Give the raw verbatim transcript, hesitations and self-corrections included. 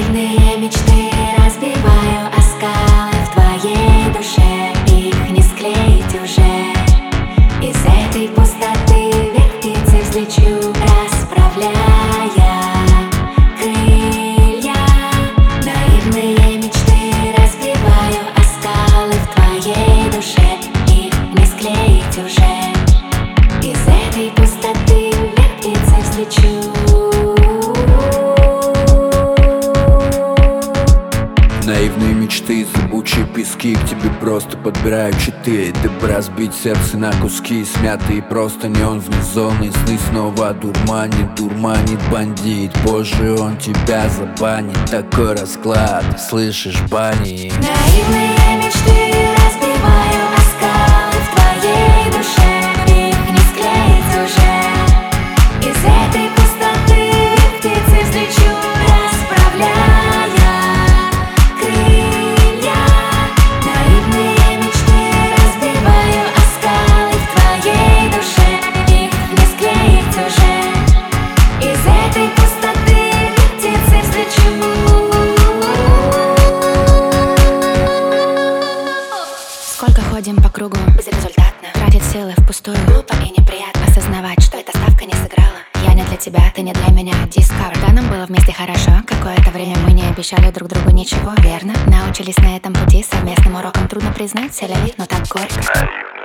Наивные мечты разбиваю о скалы в твоей душе. Их не склеить уже. Из этой пустоты вверх птицей взлечу, расправляя крылья. Наивные мечты разбиваю о скалы в твоей душе. Их не склеить уже. Из этой пустоты вверх птицей взлечу. Наивные мечты, зыбучие пески, к тебе просто подбираю читы. Дабы разбить сердце на куски, смятые простыни, он вне зоны. Сны снова дурманит, дурманит бандит. Позже он тебя забанит, такой расклад, слышишь, бани. Наивные мечты разбиваю о скалы в твоей душе. Их не склеить уже. Из этой пустоты вверх птицей взлечу, расправляя крылья. Наивные мечты разбиваю о скалы в твоей душе. Их не склеить уже. Из этой пустоты вверх птицей взлечу. Сколько ходим по кругу, безрезультатно. Тратить силы впустую, глупо и неприятно осознавать, что эта ставка не сыграла. Я не для тебя, ты не для меня. Discover. Да, нам было вместе хорошо. Какое-то время мы не обещали друг другу ничего, верно? Научились на этом пути совместным уроком. Трудно признать, селяви, но так горько.